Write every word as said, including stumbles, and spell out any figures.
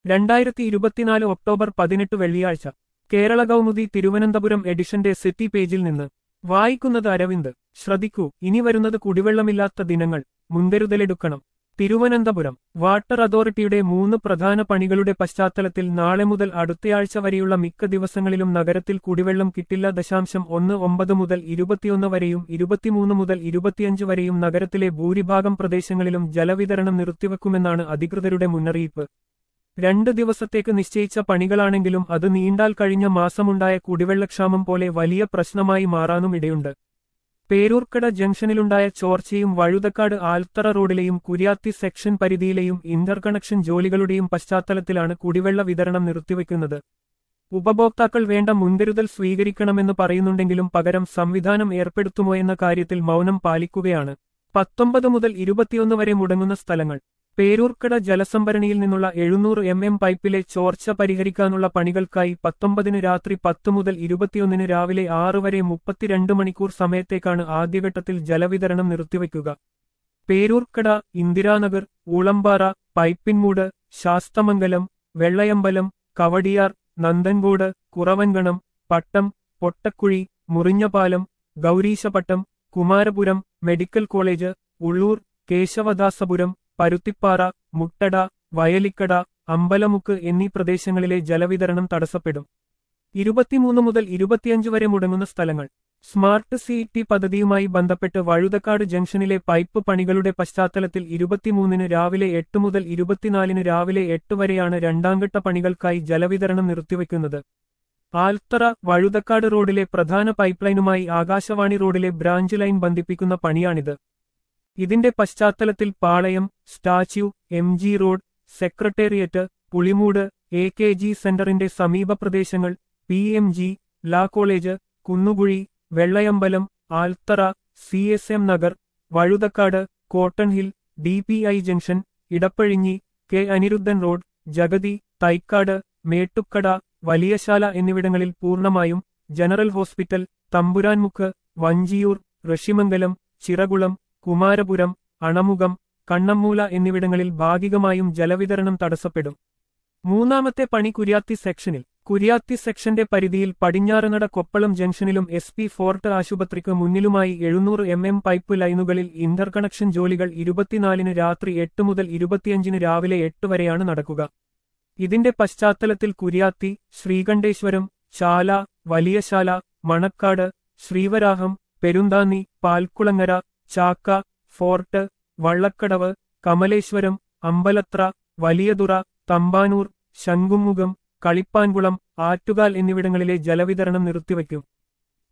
രണ്ടായിരത്തി ഇരുപത്തിനാല് ഒക്ടോബർ പതിനെട്ട് വെള്ളിയാഴ്ച കേരള കൗമുദി തിരുവനന്തപുരം എഡിഷന്റെ സിറ്റി പേജിൽ നിന്ന് വായിക്കുന്നത് അരവിന്ദ്. ശ്രദ്ധിക്കൂ, ഇനി വരുന്നത് കുടിവെള്ളമില്ലാത്ത ദിനങ്ങൾ, മുൻകരുതലെടുക്കണം. തിരുവനന്തപുരം വാട്ടർ അതോറിറ്റിയുടെ മൂന്ന് പ്രധാന പണികളുടെ പശ്ചാത്തലത്തിൽ നാളെ മുതൽ അടുത്തയാഴ്ച വരെയുള്ള മിക്ക ദിവസങ്ങളിലും നഗരത്തിൽ കുടിവെള്ളം കിട്ടില്ല. ദശാംശം ഒന്ന് ഒമ്പത് മുതൽ ഇരുപത്തിയൊന്ന് വരെയും ഇരുപത്തിമൂന്ന് മുതൽ ഇരുപത്തിയഞ്ച് വരെയും നഗരത്തിലെ ഭൂരിഭാഗം പ്രദേശങ്ങളിലും ജലവിതരണം നിർത്തിവെക്കുമെന്നാണ് അധികൃതരുടെ മുന്നറിയിപ്പ്. രണ്ട് ദിവസത്തേക്ക് നിശ്ചയിച്ച പണികളാണെങ്കിലും അത് നീണ്ടാൽ കഴിഞ്ഞ മാസമുണ്ടായ കുടിവെള്ളക്ഷാമം പോലെ വലിയ പ്രശ്നമായി മാറാനും ഇടയുണ്ട്. പേരൂർക്കട ജംഗ്ഷനിലുണ്ടായ ചോർച്ചയും വഴുതക്കാട് ആൽത്തറ റോഡിലെയും കുര്യാത്തി സെക്ഷൻ പരിധിയിലെയും ഇന്റർകണക്ഷൻ ജോലികളുടെയും പശ്ചാത്തലത്തിലാണ് കുടിവെള്ള വിതരണം നിർത്തിവെക്കുന്നത്. ഉപഭോക്താക്കൾ വേണ്ട മുൻകരുതൽ സ്വീകരിക്കണമെന്ന് പറയുന്നുണ്ടെങ്കിലും പകരം സംവിധാനം ഏർപ്പെടുത്തുമോ എന്ന കാര്യത്തിൽ മൗനം പാലിക്കുകയാണ്. പത്തൊമ്പത് മുതൽ ഇരുപത്തിയൊന്ന് വരെ മുടങ്ങുന്ന സ്ഥലങ്ങൾ. പേരൂർക്കട ജലസംഭരണിയിൽ നിന്നുള്ള എഴുന്നൂറ് എം എം പൈപ്പിലെ ചോർച്ച പരിഹരിക്കാനുള്ള പണികൾക്കായി പത്തൊമ്പതിന് രാത്രി പത്ത് മുതൽ ഇരുപത്തിയൊന്നിന് രാവിലെ ആറ് വരെ മുപ്പത്തിരണ്ട് മണിക്കൂർ സമയത്തേക്കാണ് ആദ്യഘട്ടത്തിൽ ജലവിതരണം നിർത്തിവെക്കുക. പേരൂർക്കട, ഇന്ദിരാനഗർ, ഊളമ്പാറ, പൈപ്പിൻമൂട്, ശാസ്തമംഗലം, വെള്ളയമ്പലം, കവടിയാർ, നന്ദൻകോട്, കുറവൻകണം, പട്ടം, പൊട്ടക്കുഴി, മുറിഞ്ഞപാലം, ഗൗരീശപട്ടം, കുമാരപുരം, മെഡിക്കൽ കോളേജ്, ഉള്ളൂർ, കേശവദാസപുരം, പരുത്തിപ്പാറ, മുട്ടട, വയലിക്കട, അമ്പലമുക്ക് എന്നീ പ്രദേശങ്ങളിലെ ജലവിതരണം തടസ്സപ്പെടും. ഇരുപത്തിമൂന്ന് മുതൽ ഇരുപത്തിയഞ്ച് വരെ മുടങ്ങുന്ന സ്ഥലങ്ങൾ. സ്മാർട്ട് സിറ്റി പദ്ധതിയുമായി ബന്ധപ്പെട്ട് വഴുതക്കാട് ജംഗ്ഷനിലെ പൈപ്പ് പണികളുടെ പശ്ചാത്തലത്തിൽ ഇരുപത്തിമൂന്നിന് രാവിലെ എട്ട് മുതൽ ഇരുപത്തിനാലിന് രാവിലെ എട്ട് വരെയാണ് രണ്ടാംഘട്ട പണികൾക്കായി ജലവിതരണം നിർത്തിവെക്കുന്നത്. ആൽത്തറ വഴുതക്കാട് റോഡിലെ പ്രധാന പൈപ്പ്ലൈനുമായി ആകാശവാണി റോഡിലെ ബ്രാഞ്ച് ലൈൻ ബന്ധിപ്പിക്കുന്ന പണിയാണിത്. ഇതിന്റെ പശ്ചാത്തലത്തിൽ Palayam, statue, M G road, secretariat, Pulimoodu, A K G സെന്ററിന്റെ സമീപ പ്രദേശങ്ങൾ, P M G, law college, Kunnukuzhi, Vellayambalam, Althara, C S M Nagar, Vazhuthacaud, cotton hill, D P I junction, Edappazhinji, K Aniruddhan road, Jagathy, Thycaud, Mettukada, Valiyasala എന്നിവിടങ്ങളിൽ പൂർണ്ണമായും, ജനറൽ ഹോസ്പിറ്റൽ, തമ്പുരാൻമുക്ക്, വഞ്ചിയൂർ, ഋഷിമംഗലം, ചിറകുളം, കുമാരപുരം, അണമുഖം, കണ്ണമ്മൂല എന്നിവിടങ്ങളിൽ ഭാഗികമായും ജലവിതരണം തടസ്സപ്പെടും. മൂന്നാമത്തെ പണി കുര്യാത്തി സെക്ഷനിൽ. കുര്യാത്തി സെക്ഷന്റെ പരിധിയിൽ പടിഞ്ഞാറനട കൊപ്പളം ജംഗ്ഷനിലും എസ് പി ഫോർട്ട് ആശുപത്രിക്ക് മുന്നിലുമായി എഴുന്നൂറ് എം എം പൈപ്പ് ലൈനുകളിൽ ഇന്റർകണക്ഷൻ ജോലികൾ ഇരുപത്തിനാലിന് രാത്രി എട്ട് മുതൽ ഇരുപത്തിയഞ്ചിന് രാവിലെ എട്ട് വരെയാണ് നടക്കുക. ഇതിന്റെ പശ്ചാത്തലത്തിൽ കുര്യാത്തി, ശ്രീകണ്ഠേശ്വരം, ചാല, വലിയശാല, മണക്കാട്, ശ്രീവരാഹം, പെരുന്താന്നി, പാൽക്കുളങ്ങര, ചാക്ക, ഫോർട്ട്, വള്ളക്കടവ്, കമലേശ്വരം, അമ്പലത്ര, വലിയതുറ, തമ്പാനൂർ, ശംഖുമുഖം, കളിപ്പാൻകുളം, ആറ്റുകാൽ എന്നിവിടങ്ങളിലെ ജലവിതരണം നിർത്തിവയ്ക്കും.